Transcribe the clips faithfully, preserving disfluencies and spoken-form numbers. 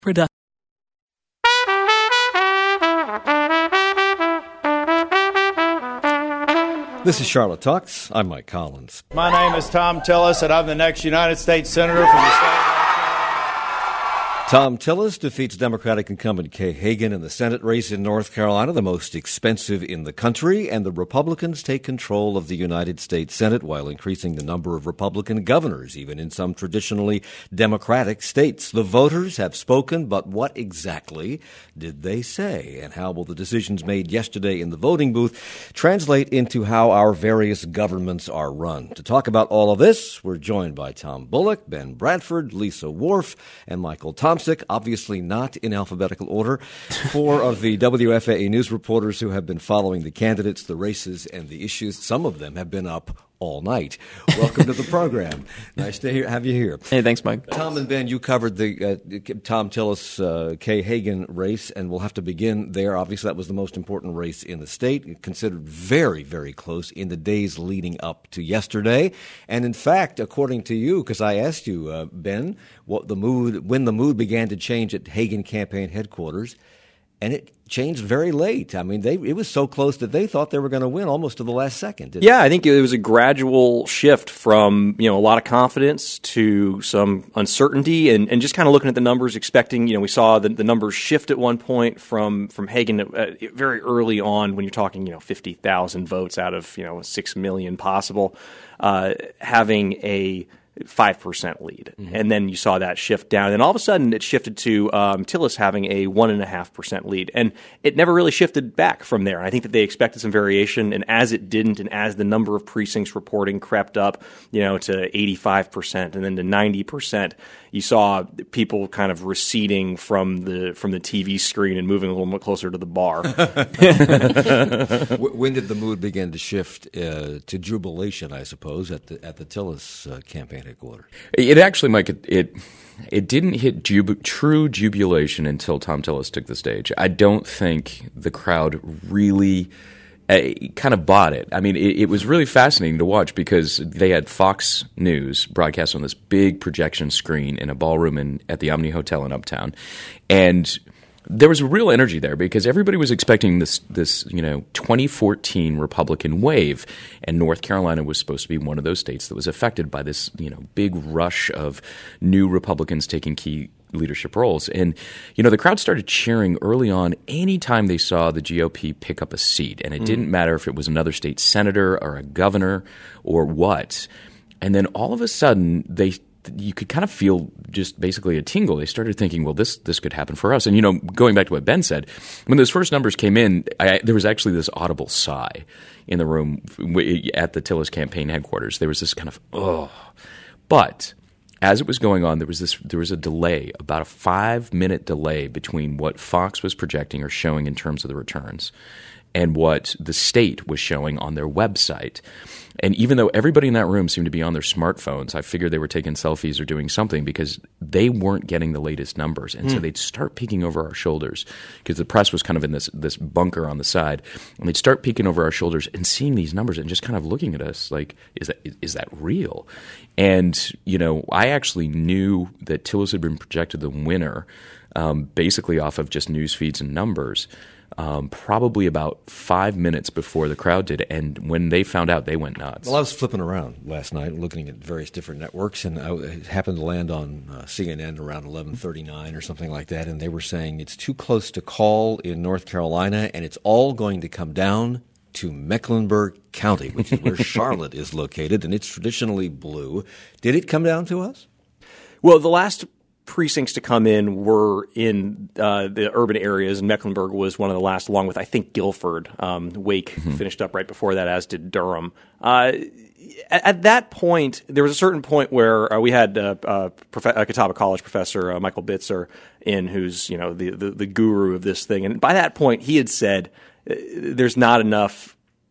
Production. This is Charlotte Talks. I'm Mike Collins. My name is Thom Tillis, and I'm the next United States Senator from the state of Thom Tillis defeats Democratic incumbent Kay Hagan in the Senate race in North Carolina, the most expensive in the country, and the Republicans take control of the United States Senate while increasing the number of Republican governors, even in some traditionally Democratic states. The voters have spoken, but what exactly did they say? And how will the decisions made yesterday in the voting booth translate into how our various governments are run? To talk about all of this, we're joined by Tom Bullock, Ben Bradford, Lisa Wharf, and Michael Thompson. Obviously not in alphabetical order. Four of the W F A A news reporters who have been following the candidates, the races, and the issues. Some of them have been up all night. Welcome to the program. Nice to hear, have you here. Hey, thanks, Mike. Tom and Ben, you covered the uh, Thom Tillis, uh, Kay Hagan race, and we'll have to begin there. Obviously, that was the most important race in the state, considered very, very close in the days leading up to yesterday. And in fact, according to you, because I asked you, uh, Ben, what the mood when the mood began to change at Hagan campaign headquarters, and it changed very late. I mean, they it was so close that they thought they were going to win almost to the last second. Didn't yeah, I think it was a gradual shift from, you know, a lot of confidence to some uncertainty and, and just kind of looking at the numbers, expecting, you know, we saw the, the numbers shift at one point from, from Hagan uh, very early on when you're talking, you know, fifty thousand votes out of, you know, six million possible, uh, having a five percent lead. Mm-hmm. And then you saw that shift down. And all of a sudden it shifted to um, Tillis having a one point five percent lead. And it never really shifted back from there. And I think that they expected some variation. And as it didn't, and as the number of precincts reporting crept up, you know, to eighty-five percent and then to ninety percent, you saw people kind of receding from the from the T V screen and moving a little more closer to the bar. When did the mood begin to shift uh, to jubilation, I suppose, at the at the Tillis uh, campaign headquarters? It actually, Mike, it it, it didn't hit jub- true jubilation until Thom Tillis took the stage. I don't think the crowd really uh, kind of bought it. I mean, it, it was really fascinating to watch because they had Fox News broadcast on this big projection screen in a ballroom in, at the Omni Hotel in Uptown, and there was a real energy there because everybody was expecting this, this, you know, twenty fourteen Republican wave, and North Carolina was supposed to be one of those states that was affected by this, you know, big rush of new Republicans taking key leadership roles. And, you know, the crowd started cheering early on anytime they saw the G O P pick up a seat, and it mm. didn't matter if it was another state senator or a governor or what. And then all of a sudden, they you could kind of feel just basically a tingle. They started thinking, well, this this could happen for us. And, you know, going back to what Ben said, when those first numbers came in, I, there was actually this audible sigh in the room at the Tillis campaign headquarters. There was this kind of, oh. But as it was going on, there was this there was a delay, about a five-minute delay between what Fox was projecting or showing in terms of the returns and what the state was showing on their website. And even though everybody in that room seemed to be on their smartphones, I figured they were taking selfies or doing something because they weren't getting the latest numbers. And mm. so they'd start peeking over our shoulders because the press was kind of in this this bunker on the side. And they'd start peeking over our shoulders and seeing these numbers and just kind of looking at us like, is that is that real? And, you know, I actually knew that Tillis had been projected the winner um, basically off of just news feeds and numbers. Um, probably about five minutes before the crowd did. And when they found out, they went nuts. Well, I was flipping around last night looking at various different networks, and I happened to land on uh, C N N around eleven thirty-nine or something like that, and they were saying it's too close to call in North Carolina, and it's all going to come down to Mecklenburg County, which is where Charlotte is located, and it's traditionally blue. Did it come down to us? Well, the last precincts to come in were in uh, the urban areas, and Mecklenburg was one of the last, along with, I think, Guilford. Um, Wake mm-hmm. finished up right before that, as did Durham. Uh, at, at that point, there was a certain point where uh, we had uh, uh, prof- a Catawba College professor, uh, Michael Bitzer, in, who's, you know, the, the, the guru of this thing. And by that point, he had said uh, there's not enough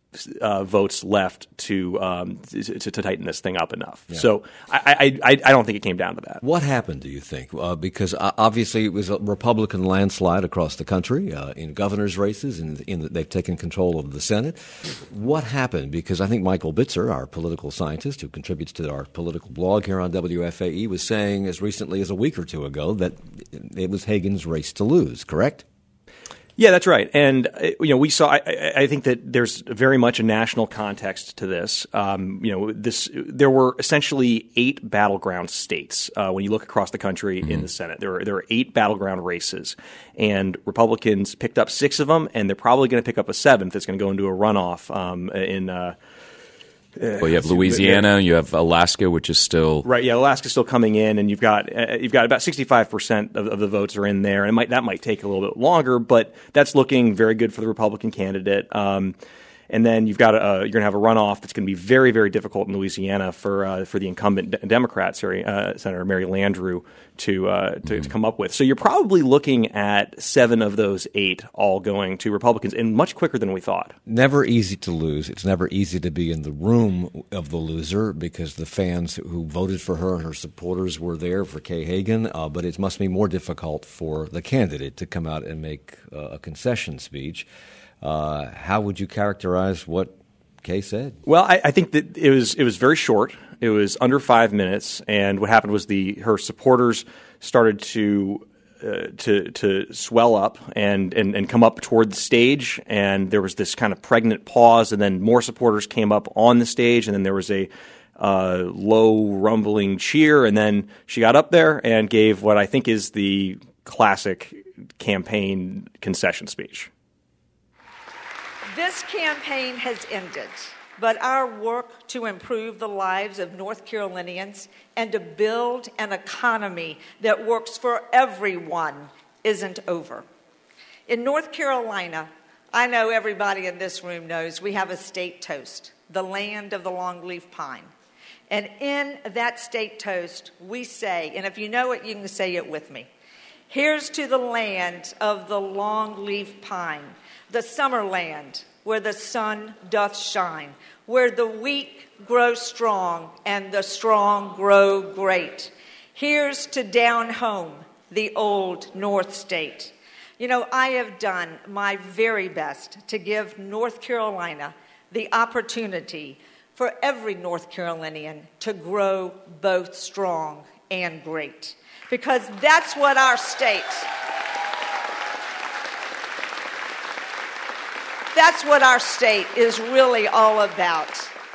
uh, votes left to, um, to to tighten this thing up enough. Yeah. So I, I I I don't think it came down to that. What happened, do you think? Uh, because uh, obviously it was a Republican landslide across the country uh, in governor's races, and in, in, they've taken control of the Senate. What happened? Because I think Michael Bitzer, our political scientist who contributes to our political blog here on W F A E, was saying as recently as a week or two ago that it was Hagan's race to lose, correct? Yeah, that's right. And, you know, we saw, I, I think that there's very much a national context to this. Um, you know, this, there were essentially eight battleground states uh, when you look across the country mm-hmm. in the Senate. There were, there were eight battleground races, and Republicans picked up six of them, and they're probably going to pick up a seventh that's going to go into a runoff um, in uh Well, you have Louisiana, you have Alaska, which is still right. Yeah, Alaska's still coming in, and you've got uh, you've got about sixty-five percent of, of the votes are in there, and it might that might take a little bit longer, but that's looking very good for the Republican candidate. Um, and then you've got a, you're going to have a runoff that's going to be very, very difficult in Louisiana for uh, for the incumbent de- Democrat, sorry, uh, Senator Mary Landrieu to, uh, to mm-hmm. to come up with. So you're probably looking at seven of those eight all going to Republicans, and much quicker than we thought. Never easy to lose. It's never easy to be in the room of the loser because the fans who voted for her and her supporters were there for Kay Hagan. Uh, but it must be more difficult for the candidate to come out and make uh, a concession speech. Uh, how would you characterize what Kay said? Well, I, I think that it was it was very short. It was under five minutes, and what happened was the her supporters started to uh, to to swell up and, and and come up toward the stage, and there was this kind of pregnant pause, and then more supporters came up on the stage, and then there was a uh, low rumbling cheer, and then she got up there and gave what I think is the classic campaign concession speech. This campaign has ended, but our work to improve the lives of North Carolinians and to build an economy that works for everyone isn't over. In North Carolina, I know everybody in this room knows we have a state toast, the land of the longleaf pine. And in that state toast, we say, and if you know it, you can say it with me, here's to the land of the longleaf pine, the summer land where the sun doth shine, where the weak grow strong and the strong grow great. Here's to down home, the old North State. You know, I have done my very best to give North Carolina the opportunity for every North Carolinian to grow both strong and great, because that's what our state That's what our state is really all about.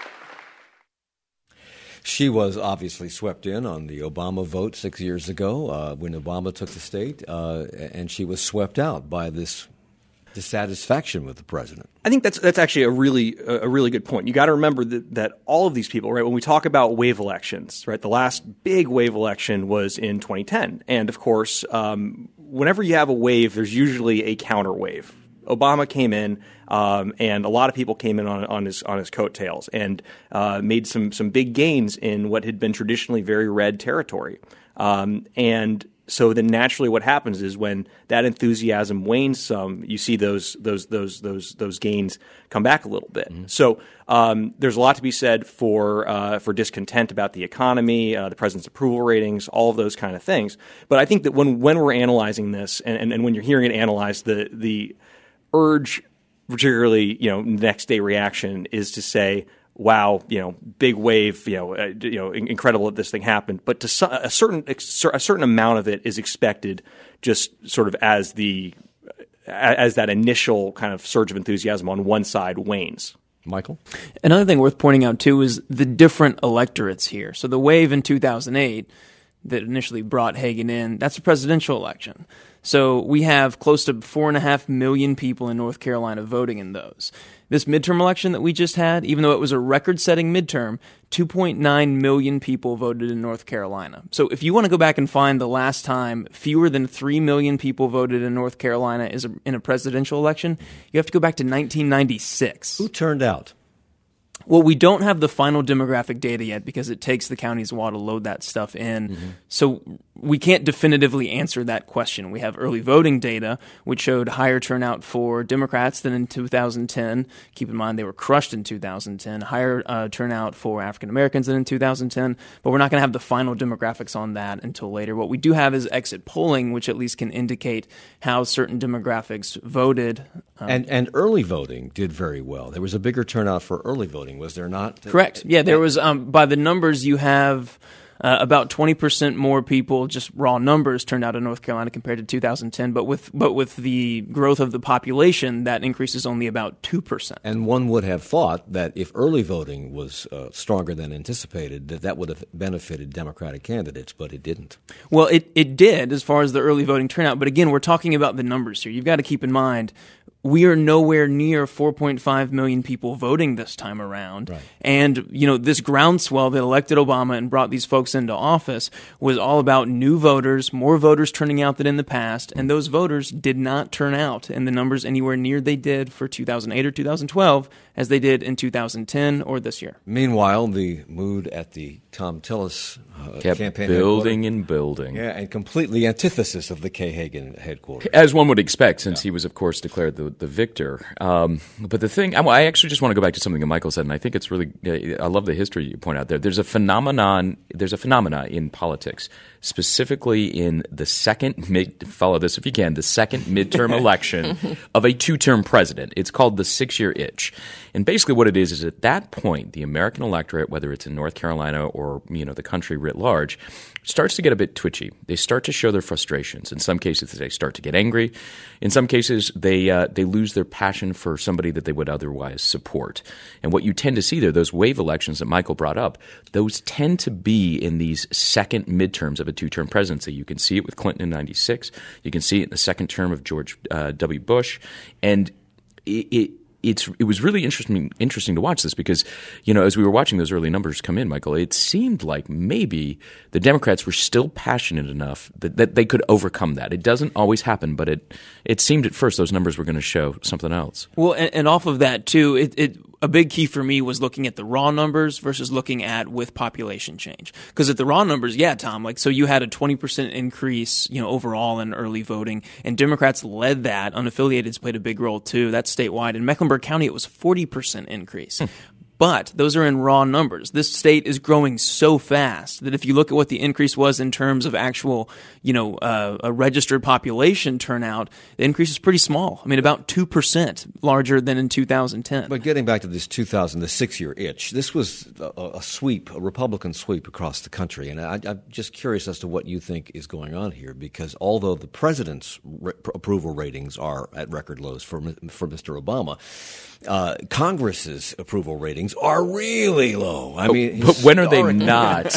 She was obviously swept in on the Obama vote six years ago uh, when Obama took the state, uh, and she was swept out by this dissatisfaction with the president. I think that's that's actually a really a really good point. You got to remember that, that all of these people, right? When we talk about wave elections, right? The last big wave election was in twenty ten, and of course, um, whenever you have a wave, there's usually a counter wave. Obama came in, um, and a lot of people came in on, on his on his coattails and uh, made some some big gains in what had been traditionally very red territory. Um, and so then naturally, what happens is when that enthusiasm wanes some, you see those those those those those gains come back a little bit. Mm-hmm. So um, there's a lot to be said for uh, for discontent about the economy, uh, the president's approval ratings, all of those kind of things. But I think that when when we're analyzing this, and, and, and when you're hearing it analyzed, the the urge, particularly, you know, next day reaction is to say, wow, you know, big wave, you know, uh, you know, incredible that this thing happened. But to su- a certain a certain amount of it is expected, just sort of as the as that initial kind of surge of enthusiasm on one side wanes. Michael? Another thing worth pointing out too is the different electorates here. So the wave in two thousand eight that initially brought Hagan in, that's a presidential election. So we have close to four and a half million people in North Carolina voting in those. This midterm election that we just had, even though it was a record-setting midterm, two point nine million people voted in North Carolina. So if you want to go back and find the last time fewer than three million people voted in North Carolina is a, in a presidential election, you have to go back to nineteen ninety-six. Who turned out? Well, we don't have the final demographic data yet because it takes the counties a while to load that stuff in. Mm-hmm. So we can't definitively answer that question. We have early voting data, which showed higher turnout for Democrats than in two thousand ten. Keep in mind they were crushed in two thousand ten. Higher uh, turnout for African Americans than in two thousand ten. But we're not going to have the final demographics on that until later. What we do have is exit polling, which at least can indicate how certain demographics voted. Um, and and early voting did very well. There was a bigger turnout for early voting, was there not? Correct. Yeah, there was. Um, by the numbers, you have uh, about twenty percent more people, just raw numbers, turned out in North Carolina compared to two thousand ten. But with but with the growth of the population, that increase is only about two percent. And one would have thought that if early voting was uh, stronger than anticipated, that that would have benefited Democratic candidates, but it didn't. Well, it, it did as far as the early voting turnout. But again, we're talking about the numbers here. You've got to keep in mind, we are nowhere near four point five million people voting this time around. Right. And, you know, this groundswell that elected Obama and brought these folks into office was all about new voters, more voters turning out than in the past. And those voters did not turn out in the numbers anywhere near they did for two thousand eight or two thousand twelve as they did in two thousand ten or this year. Meanwhile, the mood at the Thom Tillis uh, kept campaign building and building. Yeah, and completely antithesis of the Kay Hagan headquarters. As one would expect, since yeah. he was, of course, declared the, the victor. Um, but the thing, I, I actually just want to go back to something that Michael said, and I think it's really, I love the history you point out there. There's a phenomenon, there's a phenomena in politics, specifically in the second mid, follow this if you can, the second midterm election of a two-term president. It's called the six-year itch. And basically what it is is at that point, the American electorate, whether it's in North Carolina or, you know, the country writ large, starts to get a bit twitchy. They start to show their frustrations. In some cases, they start to get angry. In some cases, they uh, they lose their passion for somebody that they would otherwise support. And what you tend to see there, those wave elections that Michael brought up, those tend to be in these second midterms of a two-term presidency. You can see it with Clinton in ninety-six. You can see it in the second term of George uh, W. Bush. And it, it It's it was really interesting interesting to watch this because, you know, as we were watching those early numbers come in, Michael, it seemed like maybe the Democrats were still passionate enough that, that they could overcome that. It doesn't always happen, but it it seemed at first those numbers were going to show something else. Well, and, and off of that too, it, it a big key for me was looking at the raw numbers versus looking at with population change. Because at the raw numbers, yeah, Tom, like so you had a twenty percent increase, you know, overall in early voting, and Democrats led that. Unaffiliateds played a big role too. That's statewide. In Mecklenburg County, it was forty percent increase. Hmm. But those are in raw numbers. This state is growing so fast that if you look at what the increase was in terms of actual, you know, uh, a registered population turnout, the increase is pretty small. I mean, about two percent larger than in two thousand ten. But getting back to this two thousand, the six-year itch, this was a, a sweep, a Republican sweep across the country. And I, I'm just curious as to what you think is going on here, because although the president's re- approval ratings are at record lows for, for Mister Obama, uh, Congress's approval ratings are really low. I mean, but when are they not?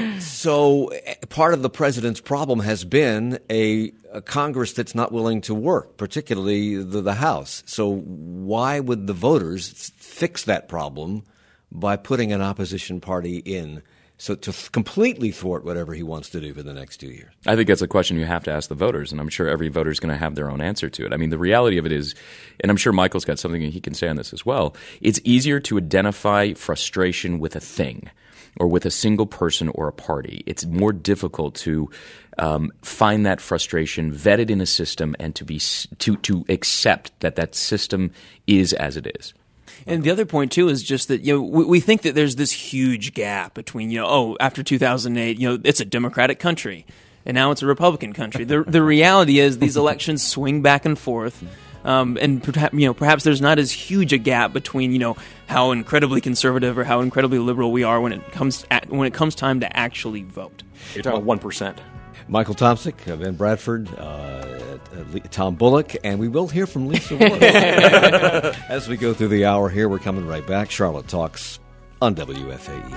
So part of the president's problem has been a, a Congress that's not willing to work, particularly the, the House. So why would the voters fix that problem by putting an opposition party in so to th- completely thwart whatever he wants to do for the next two years? I think that's a question you have to ask the voters, and I'm sure every voter is going to have their own answer to it. I mean, the reality of it is, and I'm sure Michael's got something he can say on this as well, it's easier to identify frustration with a thing or with a single person or a party. It's more difficult to um, find that frustration, vet it in a system, and to be to to accept that that system is as it is. And the other point, too, is just that, you know, we, we think that there's this huge gap between, you know, oh, after two thousand eight, you know, it's a Democratic country, and now it's a Republican country. The the reality is these elections swing back and forth, um, and perhaps, you know, perhaps there's not as huge a gap between, you know, how incredibly conservative or how incredibly liberal we are when it comes at, when it comes time to actually vote. You're talking about one percent. Michael Tomsic, Ben Bradford, uh, Tom Bullock, and we will hear from Lisa Ward. As we go through the hour here, we're coming right back. Charlotte Talks on W F A E.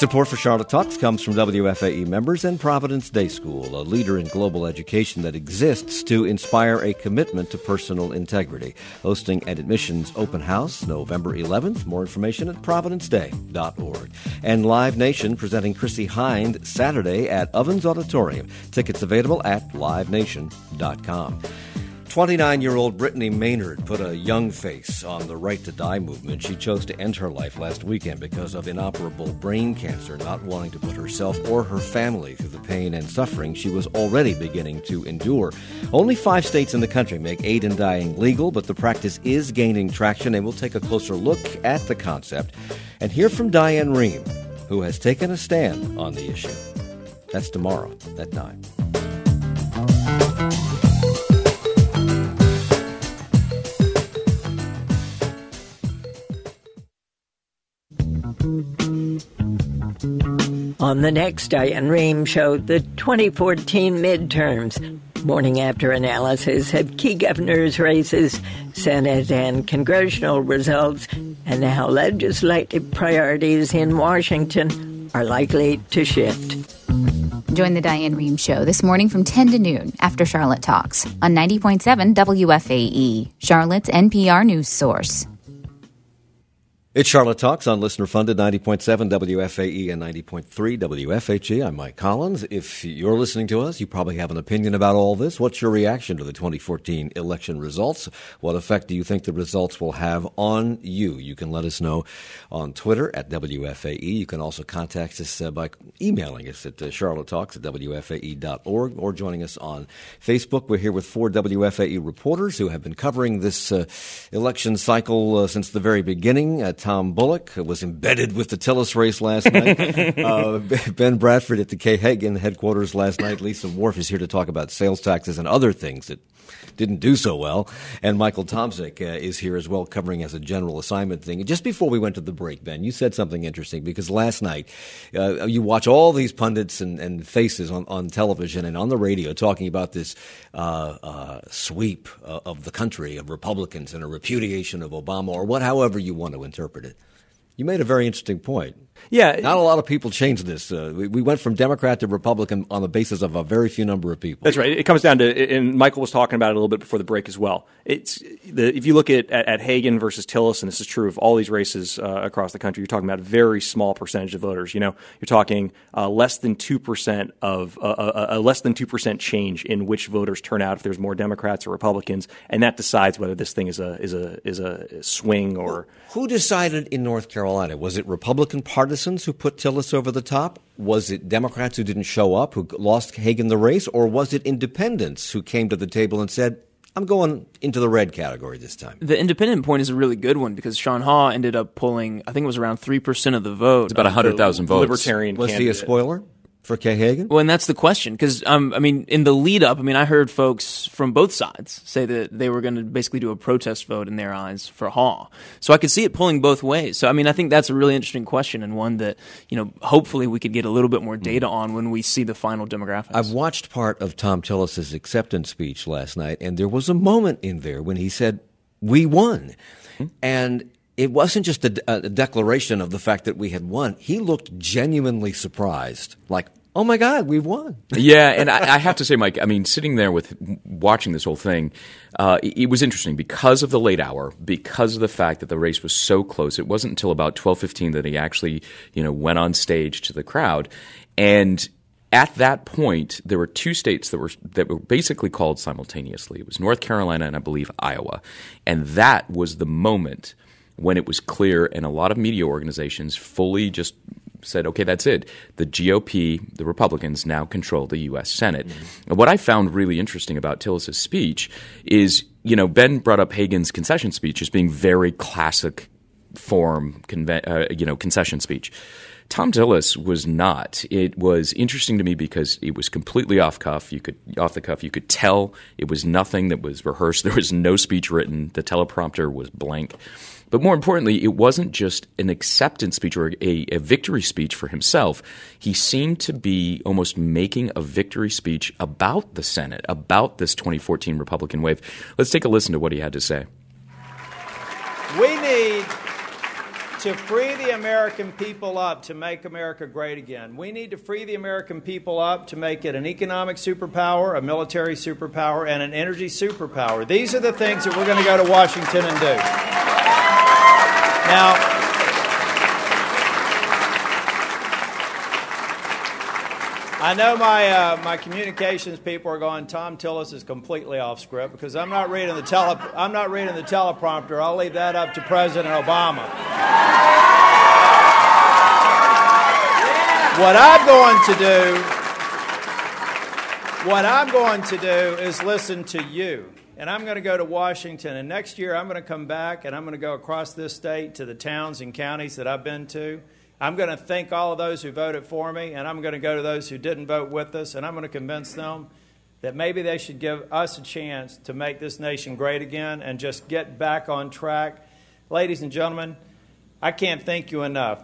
Support for Charlotte Talks comes from W F A E members and Providence Day School, a leader in global education that exists to inspire a commitment to personal integrity. Hosting an admissions open house November eleventh. More information at providence day dot org. And Live Nation presenting Chrissie Hynde Saturday at Ovens Auditorium. Tickets available at live nation dot com. twenty-nine-year-old Brittany Maynard put a young face on the Right to Die movement. She chose to end her life last weekend because of inoperable brain cancer, not wanting to put herself or her family through the pain and suffering she was already beginning to endure. Only five states in the country make aid in dying legal, but the practice is gaining traction, and we'll take a closer look at the concept and hear from Diane Rehm, who has taken a stand on the issue. That's tomorrow at nine. On the next Diane Rehm Show, the twenty fourteen midterms. Morning after analysis of key governors' races, Senate and congressional results, and how legislative priorities in Washington are likely to shift. Join the Diane Rehm Show this morning from ten to noon after Charlotte Talks on ninety point seven W F A E, Charlotte's N P R news source. It's Charlotte Talks on listener-funded ninety point seven W F A E and ninety point three W F H E. I'm Mike Collins. If you're listening to us, you probably have an opinion about all this. What's your reaction to the twenty fourteen election results? What effect do you think the results will have on you? You can let us know on Twitter at W F A E. You can also contact us uh, by emailing us at uh, charlottetalks at W F A E dot org or joining us on Facebook. We're here with four W F A E reporters who have been covering this uh, election cycle uh, since the very beginning. Uh, Tom Bullock was embedded with the Tillis race last night. uh, Ben Bradford at the Kay Hagan headquarters last night. Lisa Wharf is here to talk about sales taxes and other things that didn't do so well. And Michael Tomczyk uh, is here as well, covering as a general assignment thing. Just before we went to the break, Ben, you said something interesting, because last night uh, you watch all these pundits and, and faces on, on television and on the radio talking about this uh, uh, sweep uh, of the country of Republicans and a repudiation of Obama, or what, however you want to interpret it. You made a very interesting point. Yeah. Not a lot of people changed this. Uh, we, we went from Democrat to Republican on the basis of a very few number of people. That's right. It comes down to, and Michael was talking about it a little bit before the break as well. It's the, if you look at, at, at Hagan versus Tillis, and this is true of all these races uh, across the country, you're talking about a very small percentage of voters. You know, you're talking uh, less than two percent of uh, a, a less than two percent change in which voters turn out if there's more Democrats or Republicans, and that decides whether this thing is a is a is a swing or. Who decided in North Carolina? Was it Republican partisans who put Tillis over the top? Was it Democrats who didn't show up, who lost Hagan the race? Or was it independents who came to the table and said, I'm going into the red category this time? The independent point is a really good one, because Sean Haw ended up pulling, I think it was around three percent of the vote. It's about one hundred thousand votes. Libertarian Was candidate. he a spoiler for Kay Hagan? Well, and that's the question, because um, I mean, in the lead up, I mean, I heard folks from both sides say that they were going to basically do a protest vote in their eyes for Haw. So I could see it pulling both ways. So I mean, I think that's a really interesting question, and one that, you know, hopefully we could get a little bit more data on when we see the final demographics. I've watched part of Tom Tillis's acceptance speech last night, and there was a moment in there when he said, "We won," mm-hmm. and it wasn't just a, a declaration of the fact that we had won. He looked genuinely surprised, like, oh, my God, we've won. Yeah, and I, I have to say, Mike, I mean, sitting there with watching this whole thing, uh, it, it was interesting because of the late hour, because of the fact that the race was so close. It wasn't until about twelve fifteen that he actually, you know, went on stage to the crowd. And at that point, there were two states that were that were basically called simultaneously. It was North Carolina and I believe Iowa. And that was the moment when it was clear, and a lot of media organizations fully just said, okay, that's it. The G O P, the Republicans, now control the U S Senate. Mm-hmm. And what I found really interesting about Tillis's speech is, you know, Ben brought up Hagan's concession speech as being very classic form, conve- uh, you know, concession speech. Tom Tillis was not. It was interesting to me because it was completely off cuff. You could off the cuff. You could tell it was nothing that was rehearsed. There was no speech written. The teleprompter was blank. But more importantly, it wasn't just an acceptance speech or a, a victory speech for himself. He seemed to be almost making a victory speech about the Senate, about this twenty fourteen Republican wave. Let's take a listen to what he had to say. We need to free the American people up to make America great again. We need to free the American people up to make it an economic superpower, a military superpower, and an energy superpower. These are the things that we're going to go to Washington and do. Now, I know my uh, my communications people are going, Thom Tillis is completely off script because I'm not reading the tele I'm not reading the teleprompter. I'll leave that up to President Obama. What I'm going to do, what I'm going to do is listen to you. And I'm going to go to Washington, and next year I'm going to come back and I'm going to go across this state to the towns and counties that I've been to. I'm going to thank all of those who voted for me, and I'm going to go to those who didn't vote with us, and I'm going to convince them that maybe they should give us a chance to make this nation great again and just get back on track. Ladies and gentlemen, I can't thank you enough.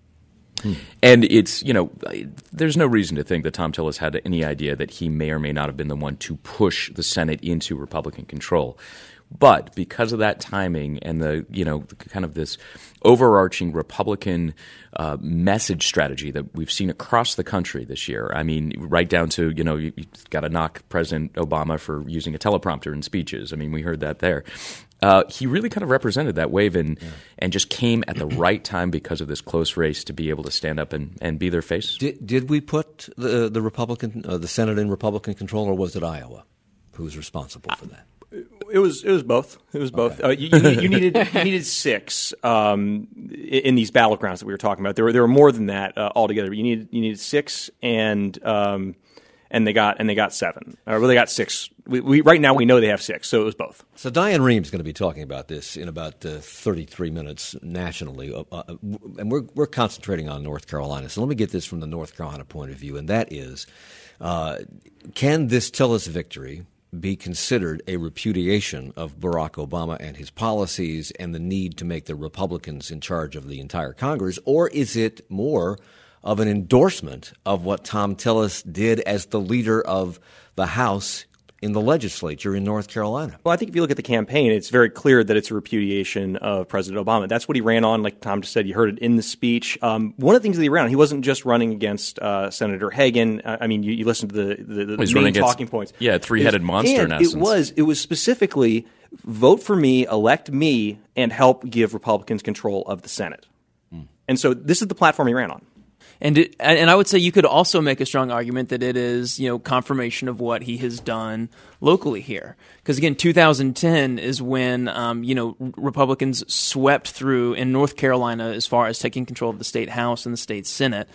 And it's, you know, there's no reason to think that Thom Tillis had any idea that he may or may not have been the one to push the Senate into Republican control. But because of that timing and the, you know, kind of this overarching Republican uh, message strategy that we've seen across the country this year, I mean, right down to, you know, you, you got to knock President Obama for using a teleprompter in speeches. I mean, we heard that there. Uh, he really kind of represented that wave and yeah. and just came at the right time because of this close race to be able to stand up and, and be their face. Did, did we put the the Republican uh, the Senate in Republican control, or was it Iowa who was responsible for that? It was it was both. It was both. Okay. Uh, you, you, you needed you needed six um, in these battlegrounds that we were talking about. There were there were more than that uh, altogether. You needed you needed six, and um, and they got and they got seven. Or well, they got six. We, we right now we know they have six, so it was both. So Diane Rehm is going to be talking about this in about uh, thirty-three minutes nationally, uh, uh, and we're we're concentrating on North Carolina. So let me get this from the North Carolina point of view, and that is, uh, can this Tillis victory be considered a repudiation of Barack Obama and his policies and the need to make the Republicans in charge of the entire Congress, or is it more of an endorsement of what Thom Tillis did as the leader of the House in the legislature in North Carolina? Well, I think if you look at the campaign, it's very clear that it's a repudiation of President Obama. That's what he ran on, like Tom just said. You heard it in the speech. Um, one of the things that he ran on, he wasn't just running against uh, Senator Hagan. Uh, I mean, you, you listen to the, the, the well, main against, talking points. Yeah, three-headed monster and in essence. It was, it was specifically vote for me, elect me, and help give Republicans control of the Senate. Hmm. And so this is the platform he ran on. And it, and I would say you could also make a strong argument that it is, you know, confirmation of what he has done locally here. Because again, two thousand ten is when, um, you know, Republicans swept through in North Carolina as far as taking control of the state House and the state Senate.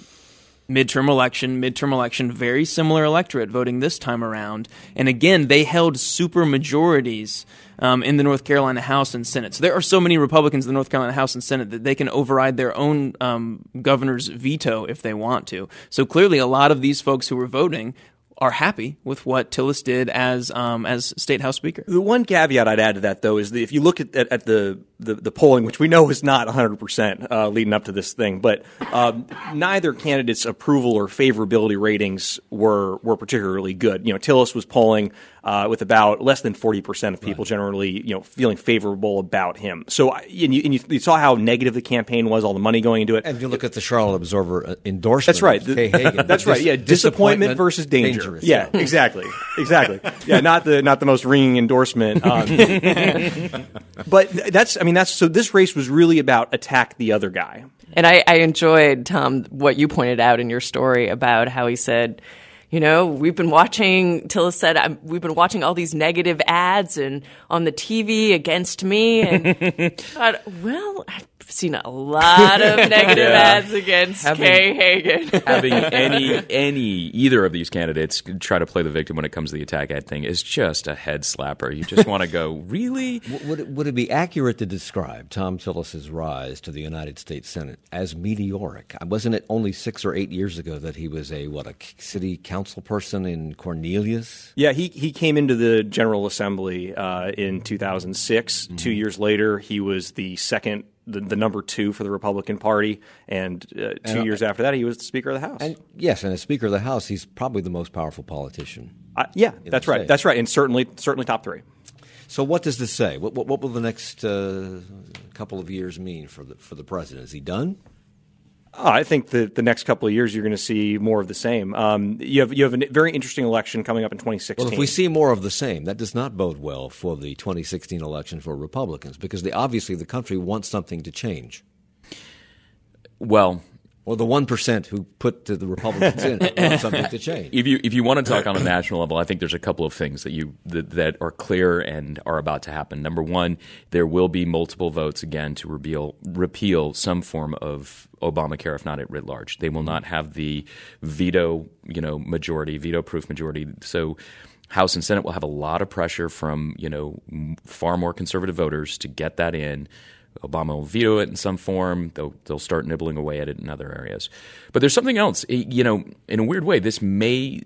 Midterm election, midterm election, very similar electorate voting this time around. And again, they held super majorities um, in the North Carolina House and Senate. So there are so many Republicans in the North Carolina House and Senate that they can override their own um, governor's veto if they want to. So clearly a lot of these folks who were voting are happy with what Tillis did as um, as State House Speaker. The one caveat I'd add to that, though, is that if you look at, at, at the, the, the polling, which we know is not one hundred percent uh, leading up to this thing, but um, neither candidate's approval or favorability ratings were were particularly good. You know, Tillis was polling uh, with about less than forty percent of people right. generally, you know, feeling favorable about him. So, and, you, and you, you saw how negative the campaign was, all the money going into it. And you look at the Charlotte Observer endorsement. That's right. Of Kay Hagan. That's right. Yeah, disappointment, disappointment versus danger. Dangerous. Yeah, exactly, exactly. Yeah, not the not the most ringing endorsement. Um, but that's, I mean, that's so. This race was really about attack the other guy. And I, I enjoyed, Tom, what you pointed out in your story about how he said, you know, we've been watching, Tillis said, I'm, we've been watching all these negative ads and on the T V against me. And thought, well, I've seen a lot of negative yeah. ads against having, Kay Hagan. Having any, any, either of these candidates try to play the victim when it comes to the attack ad thing is just a head slapper. You just want to go, really? Would it, would it be accurate to describe Thom Tillis's rise to the United States Senate as meteoric? Wasn't it only six or eight years ago that he was a, what, a city council person in Cornelius? Yeah, he, he came into the General Assembly uh, in two thousand six. Mm-hmm. Two years later, he was the second The, the number two for the Republican Party, and uh, two and, years after that, he was the Speaker of the House. And, yes, and as Speaker of the House, he's probably the most powerful politician. Uh, yeah, that's right. State. That's right, and certainly, certainly top three. So what does this say? What, what, what will the next uh, couple of years mean for the for the president? Is he done? Oh, I think that the next couple of years you're going to see more of the same. Um, you have you have a very interesting election coming up in twenty sixteen. Well, if we see more of the same, that does not bode well for the twenty sixteen election for Republicans, because they, obviously the country wants something to change. Well, or the one percent who put the Republicans in want something to change. If you if you want to talk on a national level, I think there's a couple of things that you that, that are clear and are about to happen. Number one, there will be multiple votes again to repeal repeal some form of Obamacare, if not at writ large. They will not have the veto, you know, majority, veto-proof majority. So House and Senate will have a lot of pressure from, you know, far more conservative voters to get that in. Obama will veto it in some form. They'll, they'll start nibbling away at it in other areas. But there's something else. You know, in a weird way, this may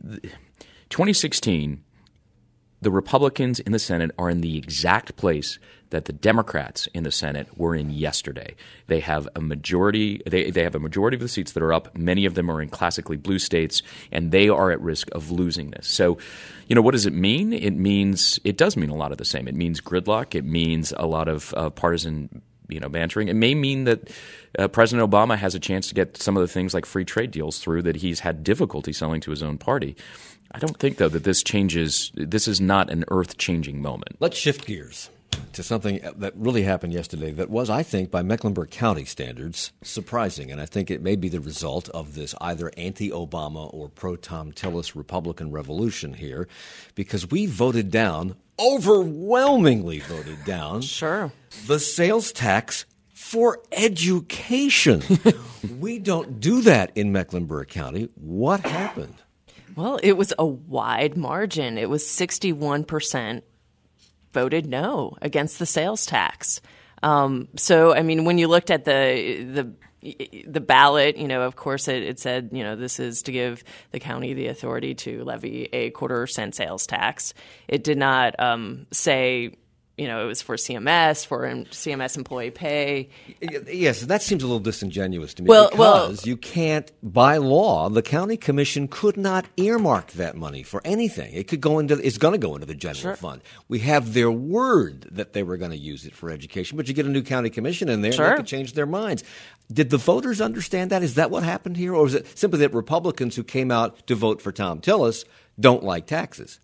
– twenty sixteen, the Republicans in the Senate are in the exact place that the Democrats in the Senate were in yesterday. They have a majority they, – they have a majority of the seats that are up. Many of them are in classically blue states, and they are at risk of losing this. So, you know, what does it mean? It means – it does mean a lot of the same. It means gridlock. It means a lot of uh, partisan – you know, bantering. It may mean that uh, President Obama has a chance to get some of the things like free trade deals through that he's had difficulty selling to his own party. I don't think, though, that this changes – this is not an earth-changing moment. Let's shift gears to something that really happened yesterday that was, I think, by Mecklenburg County standards, surprising. And I think it may be the result of this either anti-Obama or pro-Tom Tillis Republican revolution here, because we voted down – overwhelmingly voted down sure. the sales tax for education. We don't do that in Mecklenburg County. What happened? Well, it was a wide margin. It was sixty-one percent voted no against the sales tax. Um, so, I mean, when you looked at the the the ballot, you know, of course, it, it said, you know, this is to give the county the authority to levy a quarter cent sales tax. It did not um, say, you know, it was for C M S, for C M S employee pay. Yes, that seems a little disingenuous to me, well, because well, you can't, by law, the county commission could not earmark that money for anything. It could go into, it's going to go into the general sure. fund. We have their word that they were going to use it for education, but you get a new county commission in there sure. and they could change their minds. Did the voters understand that? Is that what happened here? Or is it simply that Republicans who came out to vote for Tom Tillis don't like taxes?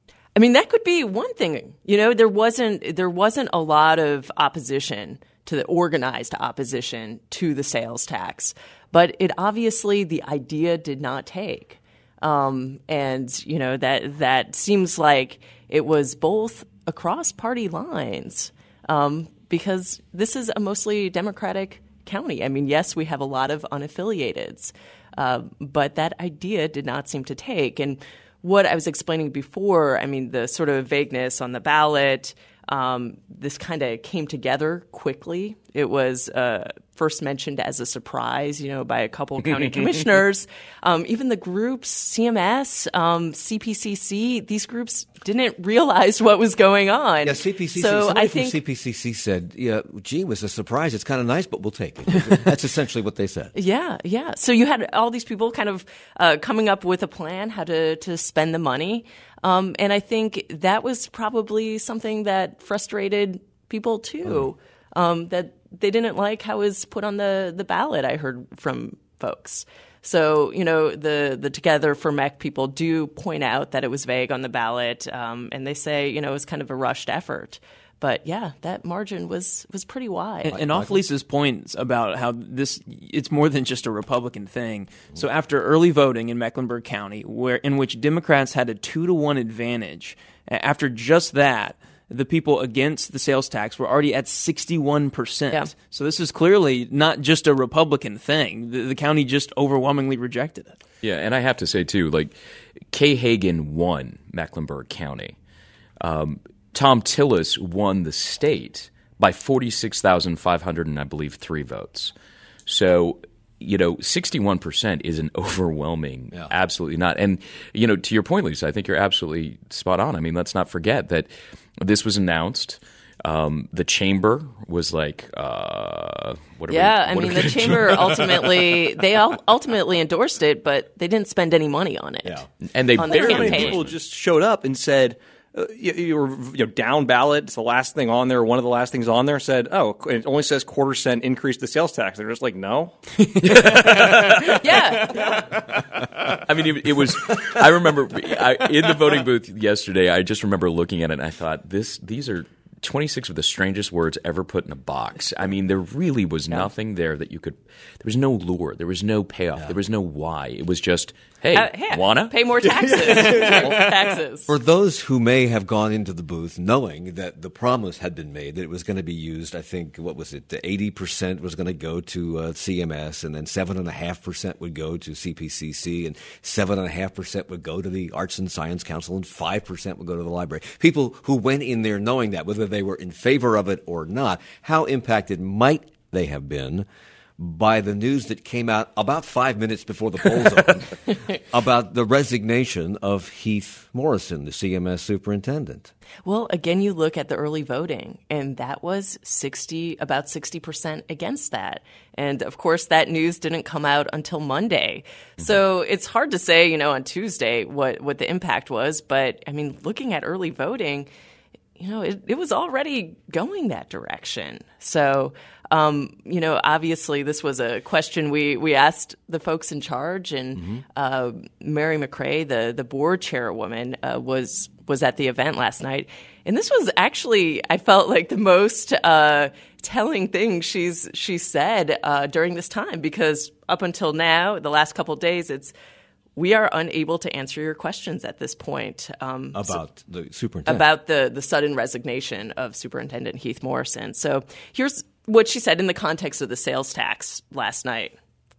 I mean, that could be one thing. You know, there wasn't there wasn't a lot of opposition to the organized opposition to the sales tax, but it obviously the idea did not take, um, and you know that that seems like it was both across party lines um, because this is a mostly Democratic county. I mean, yes, we have a lot of unaffiliateds, uh, but that idea did not seem to take. And what I was explaining before, I mean, the sort of vagueness on the ballot, um, this kind of came together quickly. It was uh, first mentioned as a surprise, you know, by a couple of county commissioners. Um, even the groups, C M S, um, C P C C, these groups didn't realize what was going on. Yeah, C P C C. So somebody I think from C P C C said, "Yeah, gee, it was a surprise. It's kind of nice, but we'll take it." That's essentially what they said. Yeah, yeah. So you had all these people kind of uh, coming up with a plan how to to spend the money, um, and I think that was probably something that frustrated people too. Mm. Um, that they didn't like how it was put on the the ballot. I heard from folks. So, you know, the, the Together for M E C people do point out that it was vague on the ballot, um, and they say, you know, it was kind of a rushed effort. But, yeah, that margin was, was pretty wide. And, and off Lisa's points about how this it's more than just a Republican thing. So after early voting in Mecklenburg County, where in which Democrats had a two to one advantage, after just that, the people against the sales tax were already at sixty-one percent. Yeah. So this is clearly not just a Republican thing. The, the county just overwhelmingly rejected it. Yeah, and I have to say, too, like, Kay Hagan won Mecklenburg County. Um, Tom Tillis won the state by forty-six thousand five hundred and, I believe, three votes. So, you know, sixty-one percent is an overwhelming, yeah. absolutely not. And, you know, to your point, Lisa, I think you're absolutely spot on. I mean, let's not forget that this was announced. Um, the chamber was like, uh, what are yeah, we, I mean, the chamber ultimately, they ultimately endorsed it, but they didn't spend any money on it. Yeah. And they on very the many campaign. people just showed up and said, uh, you, you were you know down ballot. It's the last thing on there. One of the last things on there said, "Oh, it only says quarter cent increase the sales tax." They're just like, "No." Yeah. I mean, it, it was. I remember I, in the voting booth yesterday. I just remember looking at it and I thought, "This, these are." twenty-six of the strangest words ever put in a box. I mean, there really was yeah. nothing there that you could. There was no lure. There was no payoff. Yeah. There was no why. It was just, hey, uh, yeah, wanna pay more taxes? taxes. For those who may have gone into the booth knowing that the promise had been made that it was going to be used, I think what was it? The eighty percent was going to go to uh, C M S, and then seven and a half percent would go to C P C C, and seven and a half percent would go to the Arts and Science Council, and five percent would go to the library. People who went in there knowing that, whether they were in favor of it or not, how impacted might they have been by the news that came out about five minutes before the polls opened about the resignation of Heath Morrison, the C M S superintendent? Well, again, you look at the early voting, and that was sixty, about sixty percent against that. And, of course, that news didn't come out until Monday. Mm-hmm. So it's hard to say, you know, on Tuesday what, what the impact was. But, I mean, looking at early voting, you know, it, it was already going that direction. So, um, you know, obviously this was a question we, we asked the folks in charge, and mm-hmm. uh, Mary McRae, the, the board chairwoman, uh, was was at the event last night. And this was actually, I felt like, the most uh, telling thing she's she said uh, during this time, because up until now, the last couple of days, it's, we are unable to answer your questions at this point. Um, about so, the superintendent. About the, the sudden resignation of Superintendent Heath Morrison. So here's what she said in the context of the sales tax last night.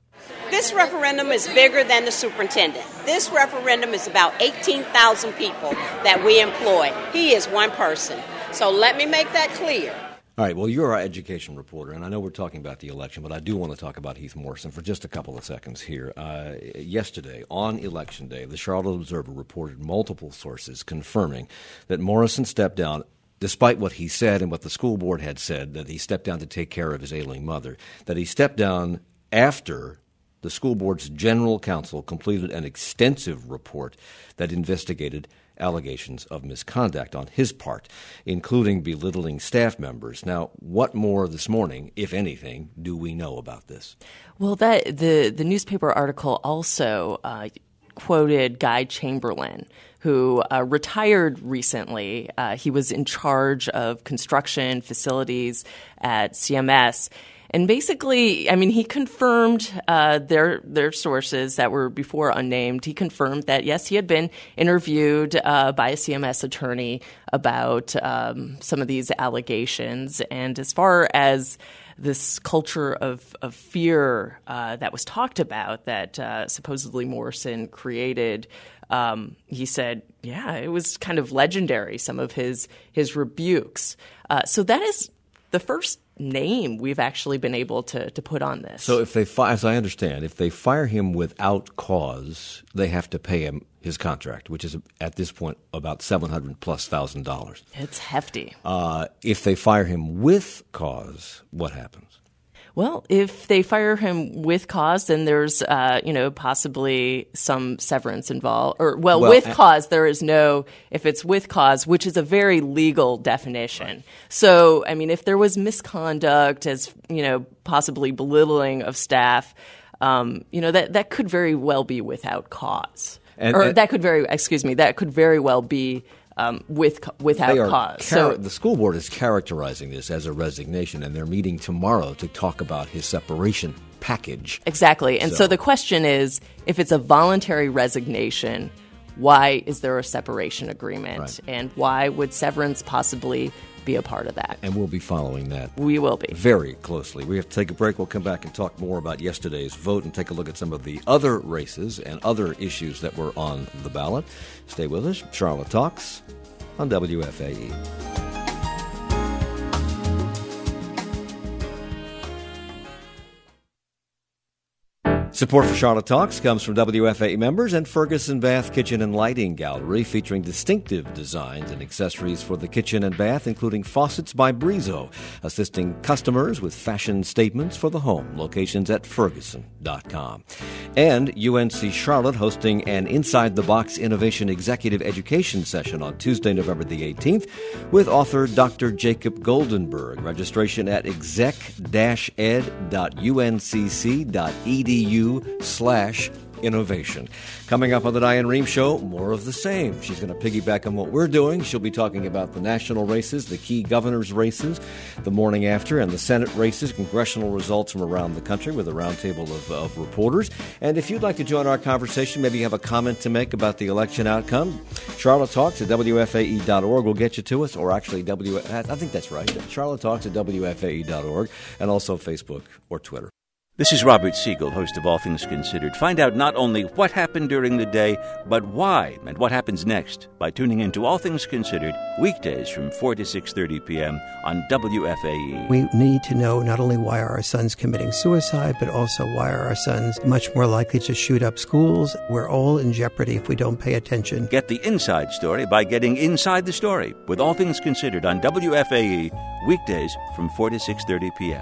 This referendum is bigger than the superintendent. This referendum is about eighteen thousand people that we employ. He is one person. So let me make that clear. All right, well, you're our education reporter, and I know we're talking about the election, but I do want to talk about Heath Morrison for just a couple of seconds here. Uh, yesterday, on Election Day, the Charlotte Observer reported multiple sources confirming that Morrison stepped down, despite what he said and what the school board had said, that he stepped down to take care of his ailing mother, that he stepped down after the school board's general counsel completed an extensive report that investigated allegations of misconduct on his part, including belittling staff members. Now, what more this morning, if anything, do we know about this? Well, that the, the newspaper article also uh, quoted Guy Chamberlain, who uh, retired recently. Uh, he was in charge of construction facilities at C M S. And basically, I mean, he confirmed uh, their their sources that were before unnamed. He confirmed that, yes, he had been interviewed uh, by a C M S attorney about um, some of these allegations. And as far as this culture of, of fear uh, that was talked about that uh, supposedly Morrison created, um, he said, yeah, it was kind of legendary, some of his, his rebukes. Uh, so that is the first name we've actually been able to, to put on this. So if they, fi- as I understand, if they fire him without cause, they have to pay him his contract, which is at this point about seven hundred plus thousand dollars. It's hefty. Uh, if they fire him with cause, what happens? Well, if they fire him with cause, then there's, uh, you know, possibly some severance involved. Or, well, well with uh, cause, there is no, if it's with cause, which is a very legal definition. Right. So, I mean, if there was misconduct as, you know, possibly belittling of staff, um, you know, that, that could very well be without cause. And, or and, that could very, excuse me, that could very well be Um, with without cause. Char- so the school board is characterizing this as a resignation, and they're meeting tomorrow to talk about his separation package. Exactly. And so, so the question is, if it's a voluntary resignation, why is there a separation agreement? Right. And why would severance possibly be a part of that? And we'll be following that. We will be. Very closely. We have to take a break. We'll come back and talk more about yesterday's vote and take a look at some of the other races and other issues that were on the ballot. Stay with us. Charlotte Talks on W F A E. Support for Charlotte Talks comes from W F A E members and Ferguson Bath Kitchen and Lighting Gallery, featuring distinctive designs and accessories for the kitchen and bath, including faucets by Brizo, assisting customers with fashion statements for the home. Locations at ferguson dot com. And U N C Charlotte hosting an Inside the Box Innovation Executive Education session on Tuesday, November the eighteenth, with author Doctor Jacob Goldenberg. Registration at exec dash ed dot u n c c dot e d u slash innovation. Coming up on the Diane Rehm Show, more of the same. She's going to piggyback on what we're doing. She'll be talking about the national races, the key governor's races, the morning after, and the Senate races, congressional results from around the country with a roundtable of, of reporters. And if you'd like to join our conversation, maybe you have a comment to make about the election outcome, Charlotte Talks at W F A E dot org will get you to us, or actually, W. I think that's right, Charlotte Talks at W F A E dot org, and also Facebook or Twitter. This is Robert Siegel, host of All Things Considered. Find out not only what happened during the day, but why and what happens next by tuning into All Things Considered weekdays from four to six thirty p.m. on W F A E. We need to know not only why are our sons committing suicide, but also why are our sons much more likely to shoot up schools. We're all in jeopardy if we don't pay attention. Get the inside story by getting inside the story with All Things Considered on W F A E weekdays from four to six thirty p.m.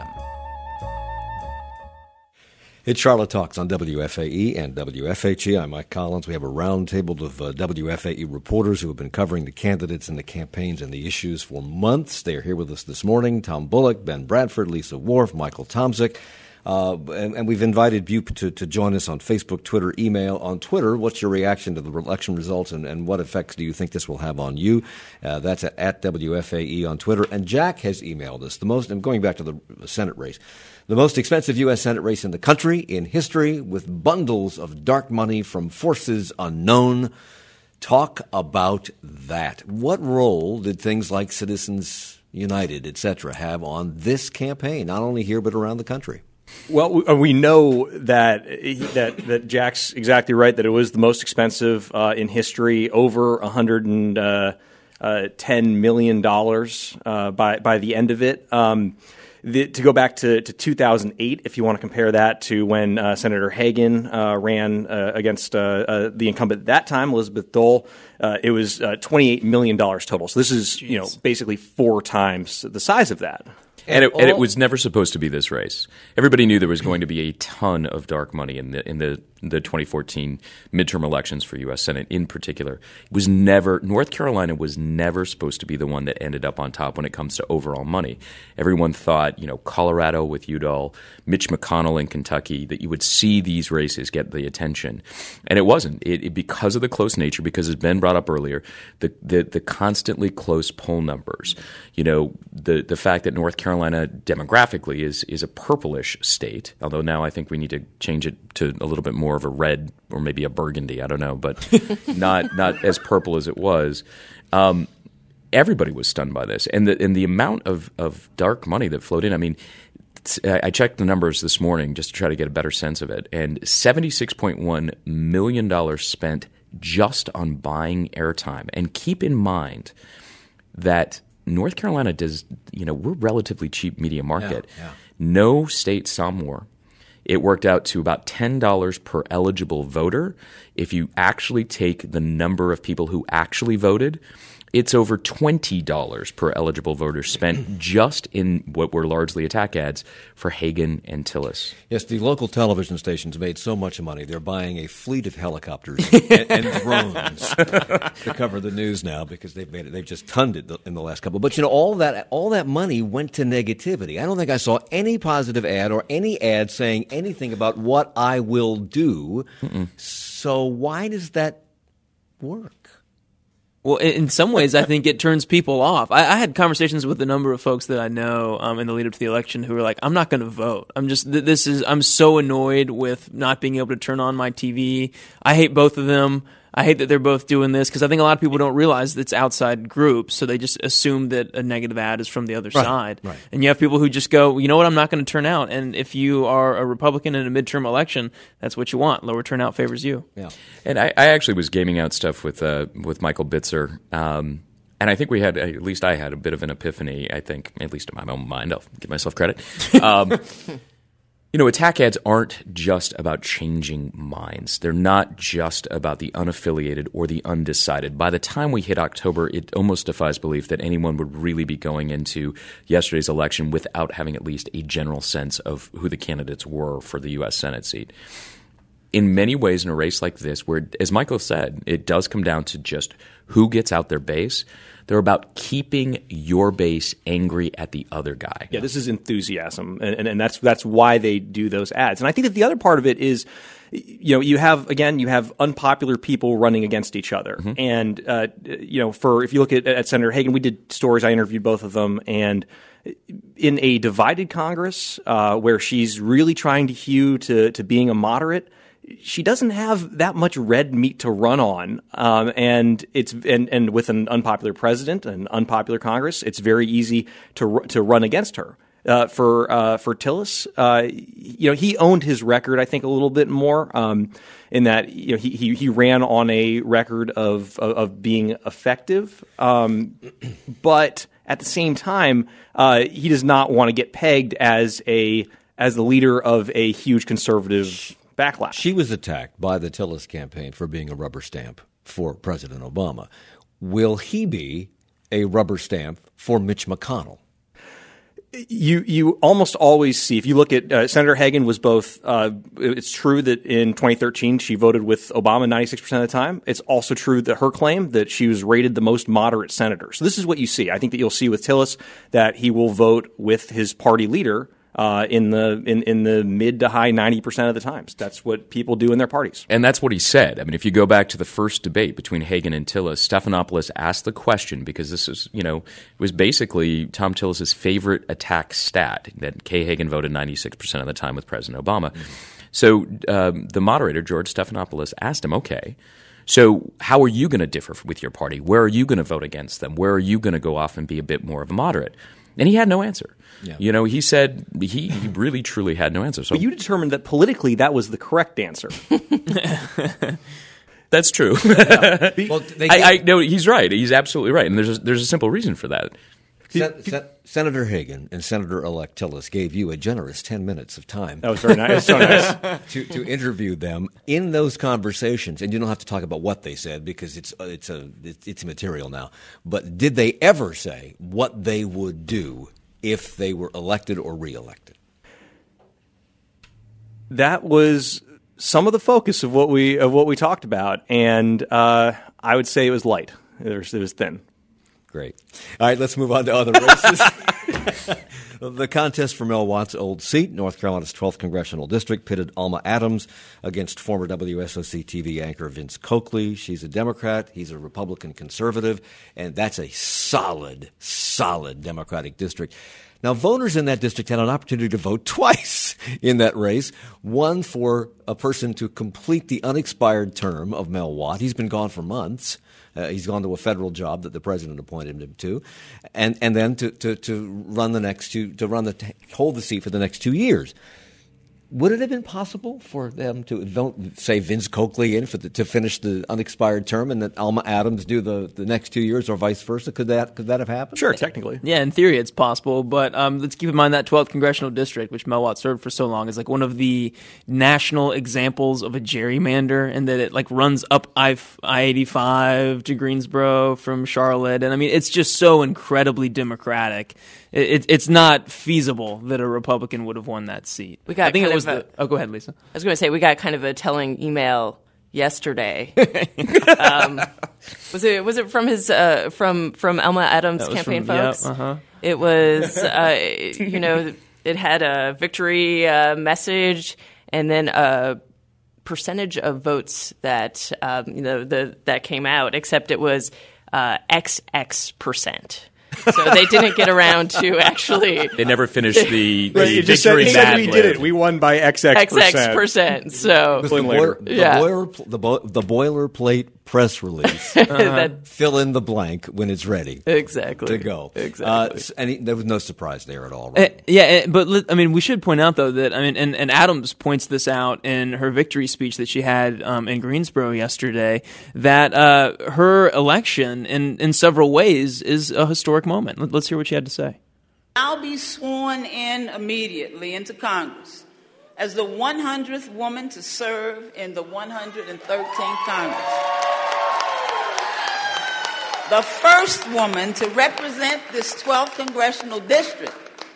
It's Charlotte Talks on W F A E and W F H E. I'm Mike Collins. We have a roundtable of uh, W F A E reporters who have been covering the candidates and the campaigns and the issues for months. They are here with us this morning. Tom Bullock, Ben Bradford, Lisa Worf, Michael Tomzik. Uh, and, and we've invited Bupe to, to join us on Facebook, Twitter, email. On Twitter, what's your reaction to the election results, and, and what effects do you think this will have on you? Uh, that's at, at W F A E on Twitter. And Jack has emailed us. The most, I'm going back to the Senate race. The most expensive U S. Senate race in the country in history, with bundles of dark money from forces unknown. Talk about that. What role did things like Citizens United, et cetera, have on this campaign, not only here but around the country? Well, we know that that that Jack's exactly right, that it was the most expensive uh, in history, over one hundred ten million dollars uh, by by the end of it. Um, the, to go back to, to two thousand eight, if you want to compare that to when uh, Senator Hagan uh, ran uh, against uh, uh, the incumbent at that time, Elizabeth Dole, uh, it was uh, twenty-eight million dollars total. So this is, Jeez. you know, basically four times the size of that. And it, and it was never supposed to be this race. Everybody knew there was going to be a ton of dark money in the in the, the twenty fourteen midterm elections for U S. Senate in particular. It was never North Carolina was never supposed to be the one that ended up on top when it comes to overall money. Everyone thought, you know, Colorado with Udall, Mitch McConnell in Kentucky, that you would see these races get the attention, and it wasn't. It, it because of the close nature, because as Ben brought up earlier, the the, the constantly close poll numbers. You know, the the fact that North Carolina Carolina demographically is is a purplish state, although now I think we need to change it to a little bit more of a red or maybe a burgundy. I don't know, but not not as purple as it was. Um, everybody was stunned by this, and the and the amount of, of dark money that flowed in. I mean, I checked the numbers this morning just to try to get a better sense of it, and seventy-six point one million dollars spent just on buying airtime. And keep in mind that North Carolina does, you know, we're a relatively cheap media market. Yeah, yeah. No state saw more. It worked out to about ten dollars per eligible voter. If you actually take the number of people who actually voted, it's over twenty dollars per eligible voter spent just in what were largely attack ads for Hagan and Tillis. Yes, the local television stations made so much money. They're buying a fleet of helicopters and, and drones to cover the news now because they've made it. They've just tonned it in the last couple. But you know, all that all that money went to negativity. I don't think I saw any positive ad or any ad saying anything about what I will do. Mm-mm. So why does that work? Well, in some ways, I think it turns people off. I, I had conversations with a number of folks that I know um, in the lead up to the election who were like, "I'm not going to vote. I'm just this is I'm so annoyed with not being able to turn on my T V. I hate both of them. I hate that they're both doing this," because I think a lot of people don't realize that it's outside groups, so they just assume that a negative ad is from the other right, side. Right. And you have people who just go, "You know what? I'm not going to turn out." And if you are a Republican in a midterm election, that's what you want. Lower turnout favors you. Yeah. And I, I actually was gaming out stuff with uh, with Michael Bitzer. Um, And I think we had, at least I had a bit of an epiphany, I think, at least in my own mind. I'll give myself credit. Um, you You know, attack ads aren't just about changing minds. They're not just about the unaffiliated or the undecided. By the time we hit October, it almost defies belief that anyone would really be going into yesterday's election without having at least a general sense of who the candidates were for the U S Senate seat. In many ways, in a race like this, where, as Michael said, it does come down to just who gets out their base, they're about keeping your base angry at the other guy. Yeah, this is enthusiasm, and, and, and that's that's why they do those ads. And I think that the other part of it is, you know, you have, again, you have unpopular people running against each other. Mm-hmm. And, uh, you know, for if you look at, at Senator Hagan, we did stories, I interviewed both of them, and in a divided Congress uh, where she's really trying to hew to, to being a moderate, she doesn't have that much red meat to run on, um, and it's and, and with an unpopular president, an unpopular Congress, it's very easy to to run against her. Uh, for uh, for Tillis, uh, you know, he owned his record, I think, a little bit more um, in that you know he, he he ran on a record of of, of being effective, um, but at the same time, uh, he does not want to get pegged as a as the leader of a huge conservative backlash. She was attacked by the Tillis campaign for being a rubber stamp for President Obama. Will he be a rubber stamp for Mitch McConnell? You you almost always see, if you look at uh, Senator Hagan was both, uh, it's true that in twenty thirteen she voted with Obama ninety-six percent of the time. It's also true that her claim that she was rated the most moderate senator. So this is what you see. I think that you'll see with Tillis that he will vote with his party leader Uh, in the in, in the mid to high ninety percent of the times. That's what people do in their parties. And that's what he said. I mean, if you go back to the first debate between Hagan and Tillis, Stephanopoulos asked the question because this is, you know, it was basically Tom Tillis's favorite attack stat that Kay Hagan voted ninety-six percent of the time with President Obama. Mm-hmm. So um, the moderator, George Stephanopoulos, asked him, okay, so how are you going to differ with your party? Where are you going to vote against them? Where are you going to go off and be a bit more of a moderate? And he had no answer. Yeah. You know, he said he, he really, truly had no answer. So but you determined that politically that was the correct answer. That's true. Yeah. Well, they I, I no, he's right. He's absolutely right. And there's a, there's a simple reason for that. Sen- Sen- Senator Hagan and Senator-elect Tillis gave you a generous ten minutes of time. That was very nice. So nice. to, to interview them in those conversations, and you don't have to talk about what they said because it's it's a it's immaterial now. But did they ever say what they would do if they were elected or reelected? That was some of the focus of what we of what we talked about, and uh, I would say it was light. It was, it was thin. Great. All right, let's move on to other races. The contest for Mel Watt's old seat, North Carolina's twelfth congressional district, pitted Alma Adams against former W S O C T V anchor Vince Coakley. She's a Democrat. He's a Republican conservative. And that's a solid, solid Democratic district. Now, voters in that district had an opportunity to vote twice in that race, one for a person to complete the unexpired term of Mel Watt. He's been gone for months. Uh, he's gone to a federal job that the president appointed him to, and and then to, to, to run the next two to run the hold the seat for the next two years. Would it have been possible for them to vote, say, Vince Coakley in for the, to finish the unexpired term, and that Alma Adams do the, the next two years, or vice versa? Could that could that have happened? Sure, technically. Yeah, in theory, it's possible. But um, let's keep in mind that twelfth congressional district, which Mel Watt served for so long, is like one of the national examples of a gerrymander, and that it like runs up I eighty-five to Greensboro from Charlotte, and I mean it's just so incredibly democratic. It, it, it's not feasible that a Republican would have won that seat. We got I think kind it was of a, the. Oh, go ahead, Lisa. I was going to say we got kind of a telling email yesterday. um, was it was it from his uh, from from Alma Adams' campaign from, folks? Yeah, uh-huh. It was uh, you know it had a victory uh, message and then a percentage of votes that um, you know the that came out, except it was uh, X X percent. So they didn't get around to actually. They never finished the, the right, victory just said, he said we lib. did it. We won by X X percent. X X percent. So the, boiler, the, yeah. boiler, the, bo- the boilerplate press release. uh-huh. that, Fill in the blank when it's ready. Exactly. To go. Exactly. Uh, and he, there was no surprise there at all. Right? Uh, yeah, uh, but I mean, we should point out though that I mean, and, and Adams points this out in her victory speech that she had um, in Greensboro yesterday, that uh, her election in in several ways is a historic moment. Let, let's hear what she had to say. I'll be sworn in immediately into Congress as the one hundredth woman to serve in the one hundred thirteenth Congress. The first woman to represent this twelfth congressional district.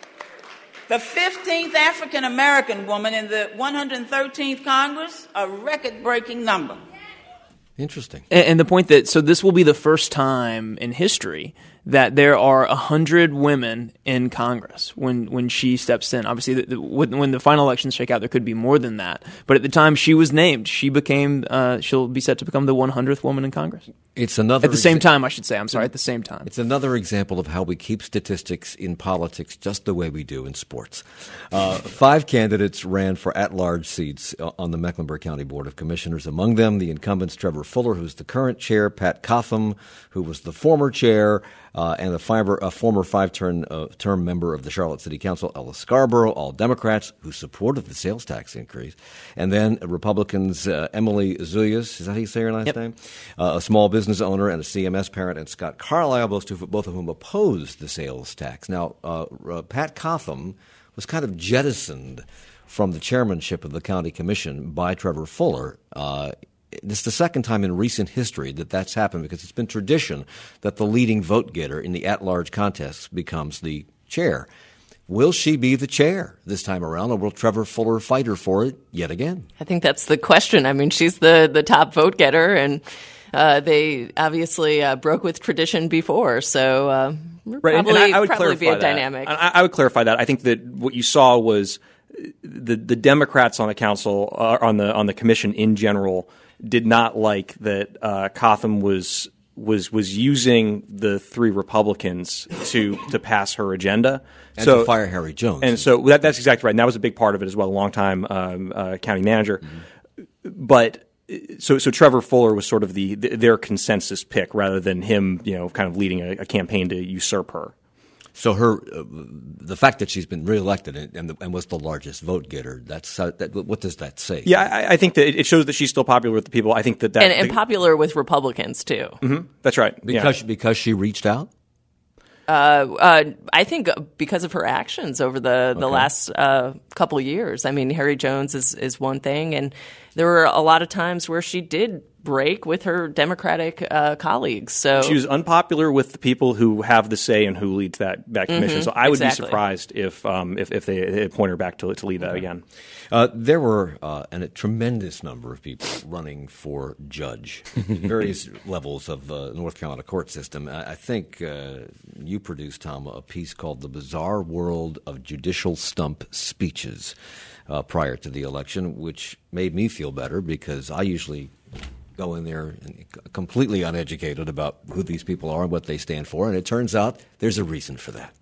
The fifteenth African American woman in the one hundred thirteenth Congress, a record-breaking number. Interesting. And, and the point that, so this will be the first time in history that there are one hundred women in Congress when, when she steps in. Obviously, the, the, when, when the final elections shake out, there could be more than that. But at the time she was named, she became, uh, she'll be set to become the one hundredth woman in Congress. It's another At the same exa- time, I should say. I'm sorry, at the same time. It's another example of how we keep statistics in politics just the way we do in sports. Uh, five candidates ran for at-large seats on the Mecklenburg County Board of Commissioners. Among them, the incumbents Trevor Fuller, who's the current chair, Pat Cotham, who was the former chair, uh, and a, fiber, a former five-term uh, term member of the Charlotte City Council, Ella Scarborough, all Democrats who supported the sales tax increase. And then Republicans uh, Emily Zuyas, is that how you say her last yep. name? Uh, a small business owner and a C M S parent, and Scott Carlisle, both of, both of whom opposed the sales tax. Now, uh, uh, Pat Cotham was kind of jettisoned from the chairmanship of the county commission by Trevor Fuller. Uh, It's the second time in recent history that that's happened, because it's been tradition that the leading vote getter in the at-large contests becomes the chair. Will she be the chair this time around, or will Trevor Fuller fight her for it yet again? I think that's the question. I mean, she's the, the top vote getter, and uh, they obviously uh, broke with tradition before, so uh, right. probably, and, and I, I would probably clarify be a that. dynamic. I, I would clarify that. I think that what you saw was the the Democrats on the council, uh, on the on the commission in general, did not like that uh, Cotham was was was using the three Republicans to to pass her agenda. And so, to fire Harry Jones. And so that, that's exactly right. And that was a big part of it as well, a longtime um, uh, county manager. Mm-hmm. But so so Trevor Fuller was sort of the, the their consensus pick rather than him, you know, kind of leading a, a campaign to usurp her. So her, uh, the fact that she's been reelected and, and, the, and was the largest vote getter, that's uh, that, what does that say? Yeah, I, I think that it shows that she's still popular with the people. I think that that and, and the, popular with Republicans too. Mm-hmm, that's right. Because yeah. because she reached out. Uh, uh, I think because of her actions over the, the okay. last uh, couple of years. I mean, Harry Jones is, is one thing, and there were a lot of times where she did break with her Democratic uh, colleagues. So she was unpopular with the people who have the say in who leads that, that commission. Mm-hmm, so I would exactly. be surprised if um, if, if they point her back to to lead that okay. again. Uh, there were uh, an, a tremendous number of people running for judge, various levels of the uh, North Carolina court system. I, I think uh, you produced, Tom, a piece called "The Bizarre World of Judicial Stump Speeches" uh, prior to the election, which made me feel better because I usually go in there and completely uneducated about who these people are and what they stand for, and it turns out there's a reason for that.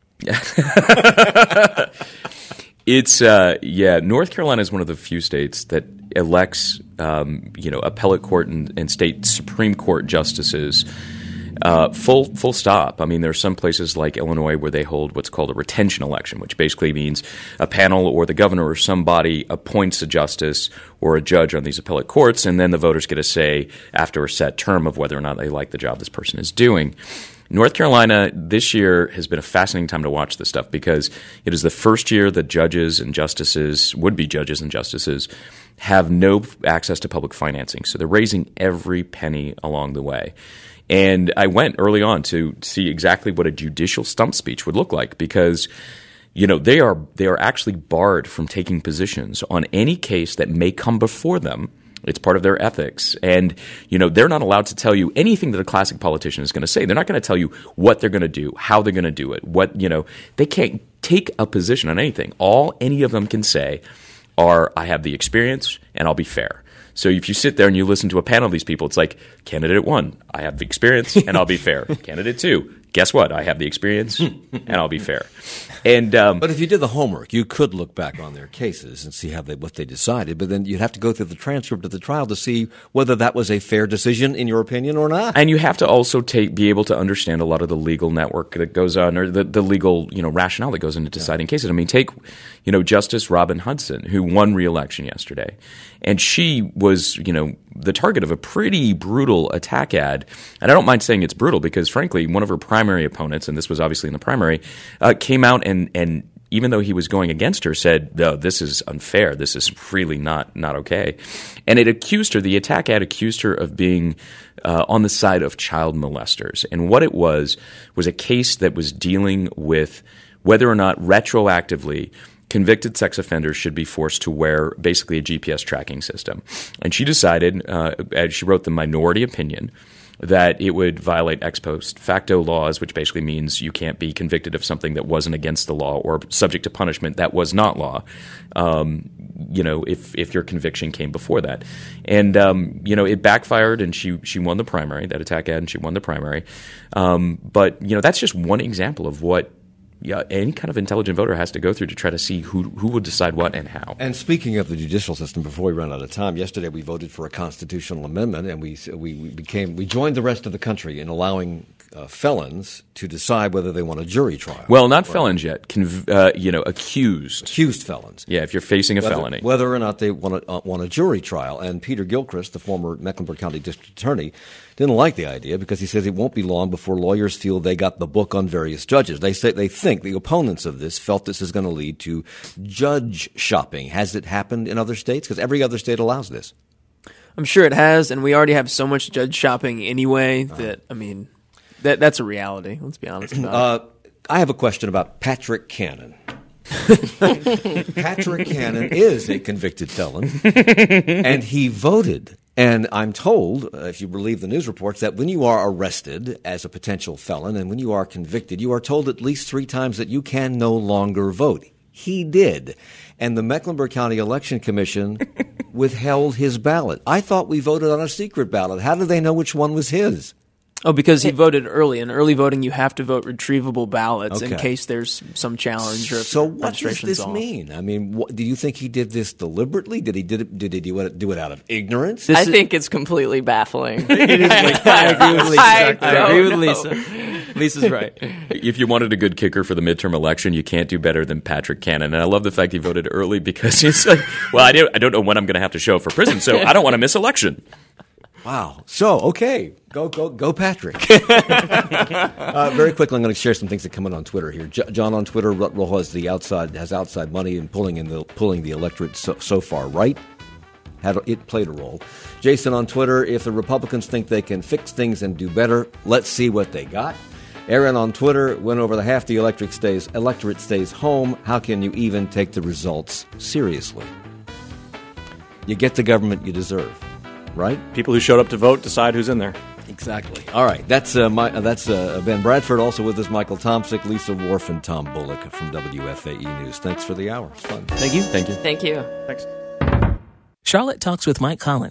It's uh, yeah. North Carolina is one of the few states that elects, um, you know, appellate court and, and state Supreme Court justices. Uh, full full stop. I mean, there are some places like Illinois where they hold what's called a retention election, which basically means a panel or the governor or somebody appoints a justice or a judge on these appellate courts, and then the voters get a say after a set term of whether or not they like the job this person is doing. North Carolina this year has been a fascinating time to watch this stuff because it is the first year that judges and justices, would-be judges and justices, have no access to public financing. So they're raising every penny along the way. And I went early on to see exactly what a judicial stump speech would look like because, you know, they are they are actually barred from taking positions on any case that may come before them. It's part of their ethics. And, you know, they're not allowed to tell you anything that a classic politician is going to say. They're not going to tell you what they're going to do, how they're going to do it, what, you know, they can't take a position on anything. All any of them can say are, I have the experience and I'll be fair. So if you sit there and you listen to a panel of these people, it's like, candidate one, I have the experience and I'll be fair. Candidate two, guess what? I have the experience and I'll be fair. And um, but if you did the homework, you could look back on their cases and see how they what they decided. But then you'd have to go through the transcript of the trial to see whether that was a fair decision in your opinion or not. And you have to also take be able to understand a lot of the legal network that goes on, or the, the legal you know rationale that goes into deciding yeah. cases. I mean, take you know Justice Robin Hudson, who won re-election yesterday, and she was you know the target of a pretty brutal attack ad. And I don't mind saying it's brutal because, frankly, one of her primary opponents, and this was obviously in the primary, uh, came out and and even though he was going against her, said, no, this is unfair. This is really not not okay. And it accused her, the attack ad accused her of being uh, on the side of child molesters. And what it was was a case that was dealing with whether or not retroactively convicted sex offenders should be forced to wear basically a G P S tracking system. And she decided, uh, as she wrote the minority opinion, that it would violate ex post facto laws, which basically means you can't be convicted of something that wasn't against the law or subject to punishment that was not law, um, you know, if if your conviction came before that. And, um, you know, it backfired and she she won the primary, that attack ad, and she won the primary. Um, but, you know, that's just one example of what yeah, any kind of intelligent voter has to go through to try to see who who would decide what and how. And speaking of the judicial system, before we run out of time, yesterday we voted for a constitutional amendment, and we we, we became we joined the rest of the country in allowing uh, felons to decide whether they want a jury trial. Well, not right. felons yet. Conv- uh, you know, accused accused felons. Yeah, if you're facing a whether, felony, whether or not they want a, uh, want a jury trial. And Peter Gilchrist, the former Mecklenburg County District Attorney, didn't like the idea because he says it won't be long before lawyers feel they got the book on various judges. They say they think the opponents of this felt this is going to lead to judge shopping. Has it happened in other states? Because every other state allows this. I'm sure it has, and we already have so much judge shopping anyway that, I mean, that that's a reality. Let's be honest about uh, it. I have a question about Patrick Cannon. Patrick Cannon is a convicted felon, and he voted. And I'm told, uh, if you believe the news reports, that when you are arrested as a potential felon and when you are convicted, you are told at least three times that you can no longer vote. He did. And the Mecklenburg County Election Commission withheld his ballot. I thought we voted on a secret ballot. How did they know which one was his? Oh, because he voted early. In early voting, you have to vote retrievable ballots okay. in case there's some challenge or so what does this off. mean? I mean, what, do you think he did this deliberately? Did he did it, did he do it, do it out of ignorance? This I is, think it's completely baffling. It is. Like, I agree with Lisa. I, I agree with Lisa. Lisa's right. If you wanted a good kicker for the midterm election, you can't do better than Patrick Cannon. And I love the fact he voted early because he's like, well, I don't, I don't know when I'm going to have to show up for prison, so I don't want to miss election. Wow. So, okay. Go, go, go, Patrick. uh, very quickly, I'm going to share some things that come in on Twitter here. J- John on Twitter, Rutroll has the outside has outside money and pulling in the pulling the electorate so, so far right. Had it played a role. Jason on Twitter, if the Republicans think they can fix things and do better, let's see what they got. Aaron on Twitter, when over the half the electorate stays electorate stays home, how can you even take the results seriously? You get the government you deserve. Right? People who showed up to vote decide who's in there. Exactly. All right. That's uh, my, uh, that's uh, Ben Bradford. Also with us, Michael Tomsick, Lisa Worf, and Tom Bullock from W F A E News. Thanks for the hour. It's fun. Thank you. Thank you. Thank you. Thanks. Charlotte Talks with Mike Collins.